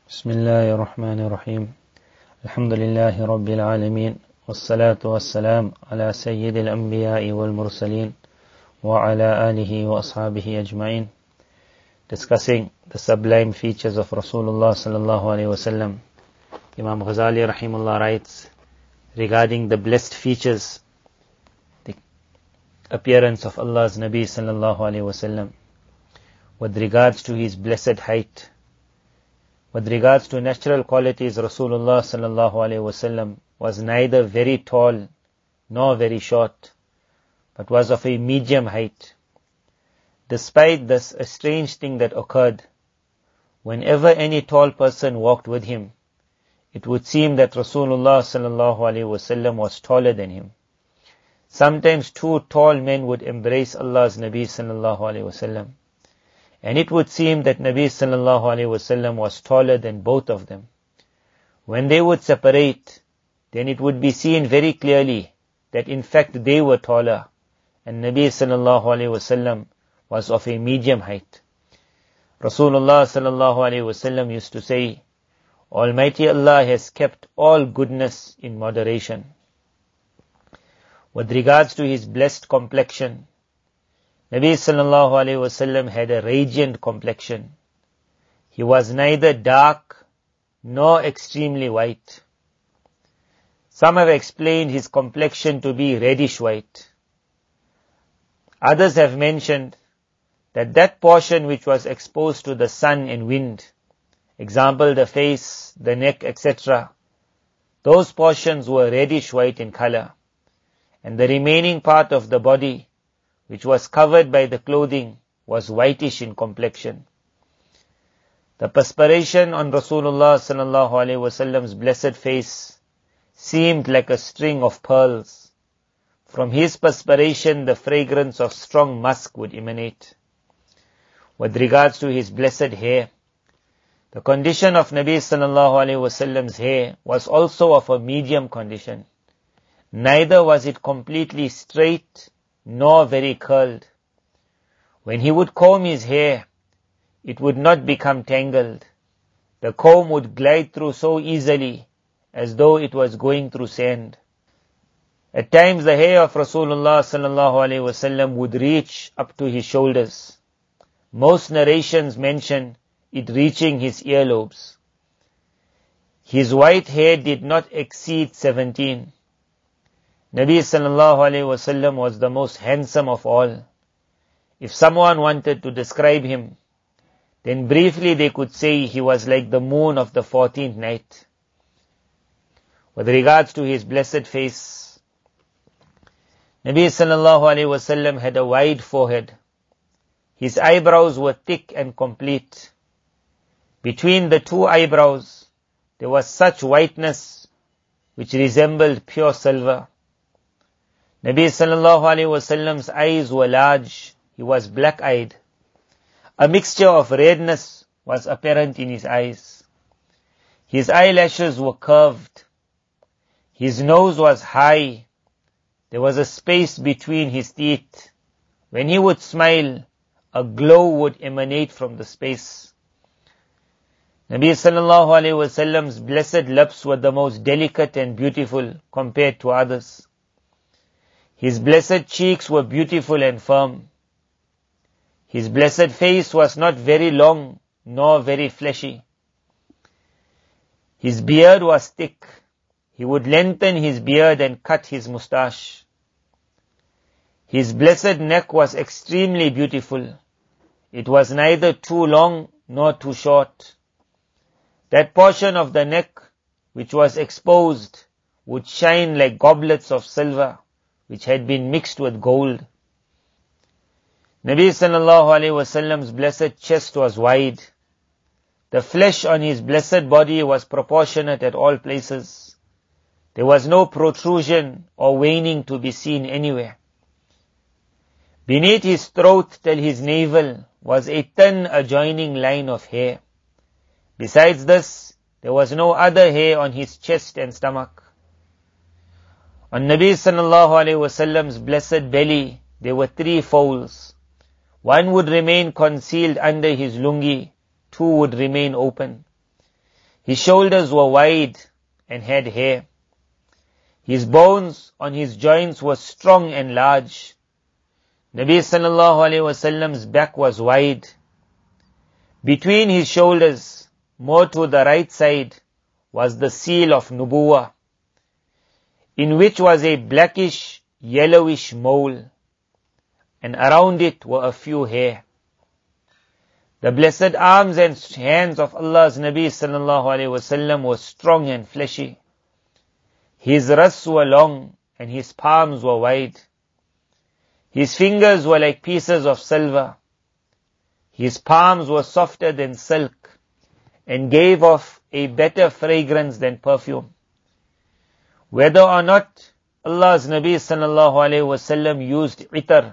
بسم الله الرحمن الرحيم الحمد لله رب العالمين والصلاة والسلام على سيد الأنبياء والمرسلين وعلى آله وأصحابه أجمعين. Discussing the sublime features of Rasulullah sallallahu alaihi wasallam. Imam Ghazali rahimullah writes regarding the blessed features, the appearance of Allah's Nabi sallallahu alaihi wasallam, with regards to his blessed height. With regards to natural qualities, Rasulullah sallallahu alaihi wasallam was neither very tall nor very short, but was of a medium height. Despite this, a strange thing that occurred. Whenever any tall person walked with him, it would seem that Rasulullah sallallahu alaihi wasallam was taller than him. Sometimes two tall men would embrace Allah's Nabi sallallahu alaihi wasallam, and it would seem that Nabi sallallahu alaihi wasallam was taller than both of them. When they would separate, then it would be seen very clearly that in fact they were taller, and Nabi sallallahu alaihi wasallam was of a medium height. Rasulullah sallallahu alaihi wasallam used to say, Almighty Allah has kept all goodness in moderation. With regards to his blessed complexion, Nabi sallallahu alaihi wasallam had a radiant complexion. He was neither dark nor extremely white. Some have explained his complexion to be reddish white. Others have mentioned that portion which was exposed to the sun and wind, example the face, the neck, etc., those portions were reddish white in color, and the remaining part of the body, which was covered by the clothing, was whitish in complexion. The perspiration on Rasulullah sallallahu alaihi wasallam's blessed face seemed like a string of pearls. From his perspiration the fragrance of strong musk would emanate. With regards to his blessed hair, the condition of Nabi sallallahu alaihi wasallam's hair was also of a medium condition. Neither was it completely straight nor very curled. When he would comb his hair, it would not become tangled. The comb would glide through so easily as though it was going through sand. At times the hair of Rasulullah sallallahu alaihi wasallam would reach up to his shoulders. Most narrations mention it reaching his earlobes. His white hair did not exceed 17. Nabi sallallahu alaihi wasallam was the most handsome of all. If someone wanted to describe him, then briefly they could say he was like the moon of the 14th night. With regards to his blessed face, Nabi sallallahu alaihi wasallam had a wide forehead. His eyebrows were thick and complete. Between the two eyebrows, there was such whiteness which resembled pure silver. Nabi sallallahu alaihi wasallam's eyes were large. He was black-eyed. A mixture of redness was apparent in his eyes. His eyelashes were curved. His nose was high. There was a space between his teeth. When he would smile, a glow would emanate from the space. Nabi sallallahu alaihi wasallam's blessed lips were the most delicate and beautiful compared to others. His blessed cheeks were beautiful and firm. His blessed face was not very long nor very fleshy. His beard was thick. He would lengthen his beard and cut his moustache. His blessed neck was extremely beautiful. It was neither too long nor too short. That portion of the neck which was exposed would shine like goblets of silver, which had been mixed with gold. Nabi sallallahu alaihi wasallam's blessed chest was wide. The flesh on his blessed body was proportionate at all places. There was no protrusion or waning to be seen anywhere. Beneath his throat till his navel was a thin adjoining line of hair. Besides this, there was no other hair on his chest and stomach. On Nabi sallallahu alaihi wasallam's blessed belly, there were 3 folds. One would remain concealed under his lungi, 2 would remain open. His shoulders were wide and had hair. His bones on his joints were strong and large. Nabi sallallahu alaihi wasallam's back was wide. Between his shoulders, more to the right side, was the seal of Nubuwah, in which was a blackish, yellowish mole, and around it were a few hair. The blessed arms and hands of Allah's Nabi sallallahu alaihi wasallam were strong and fleshy. His wrists were long and his palms were wide. His fingers were like pieces of silver. His palms were softer than silk and gave off a better fragrance than perfume. Whether or not Allah's Nabi sallallahu alaihi wasallam used itar,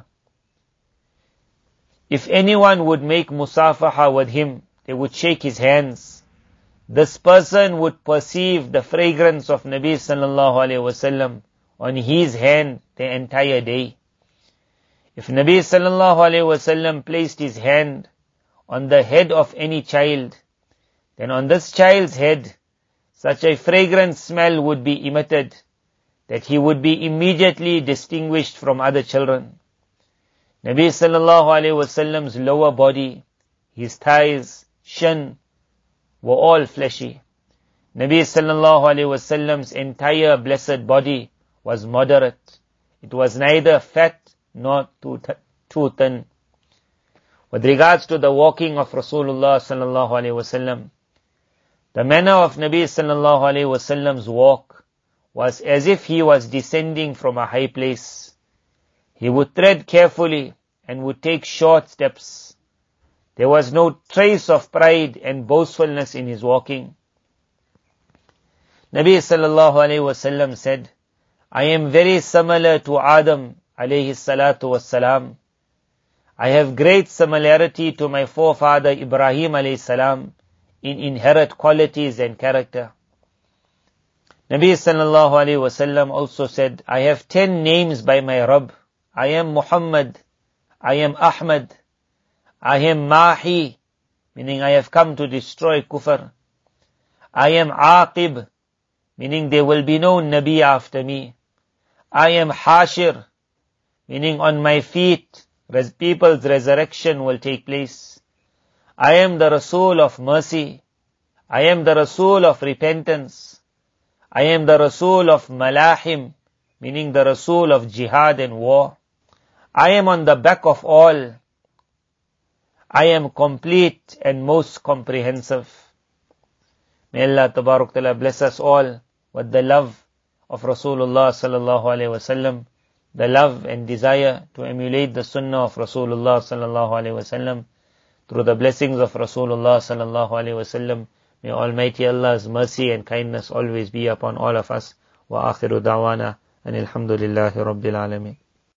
if anyone would make musafaha with him, they would shake his hands. This person would perceive the fragrance of Nabi sallallahu alaihi wasallam on his hand the entire day. If Nabi sallallahu alaihi wasallam placed his hand on the head of any child, then on this child's head such a fragrant smell would be emitted that he would be immediately distinguished from other children. Nabi sallallahu alaihi wasallam's lower body, his thighs, shin, were all fleshy. Nabi sallallahu alaihi wasallam's entire blessed body was moderate. It was neither fat nor too thin. With regards to the walking of Rasulullah sallallahu alaihi wasallam, the manner of Nabi sallallahu alaihi wasallam's walk was as if he was descending from a high place. He would tread carefully and would take short steps. There was no trace of pride and boastfulness in his walking. Nabi sallallahu alaihi wasallam said, I am very similar to Adam alayhi salatu wassalam. I have great similarity to my forefather Ibrahim alayhi salam in inherent qualities and character. Nabi sallallahu alaihi wasallam also said, I have 10 names by my Rabb. I am Muhammad, I am Ahmad, I am Mahi, meaning I have come to destroy kufr. I am Aqib, meaning there will be no Nabi after me. I am Hashir, meaning on my feet, people's resurrection will take place. I am the Rasul of mercy. I am the Rasul of repentance. I am the Rasul of Malahim, meaning the Rasul of jihad and war. I am on the back of all. I am complete and most comprehensive. May Allah Tabarak Ta'ala bless us all with the love of Rasulullah sallallahu alaihi wasallam, the love and desire to emulate the sunnah of Rasulullah sallallahu alaihi wasallam. Through the blessings of Rasulullah sallallahu alaihi wasallam, may Almighty Allah's mercy and kindness always be upon all of us. Wa akhiru da'wana and alhamdulillahi rabbil alameen.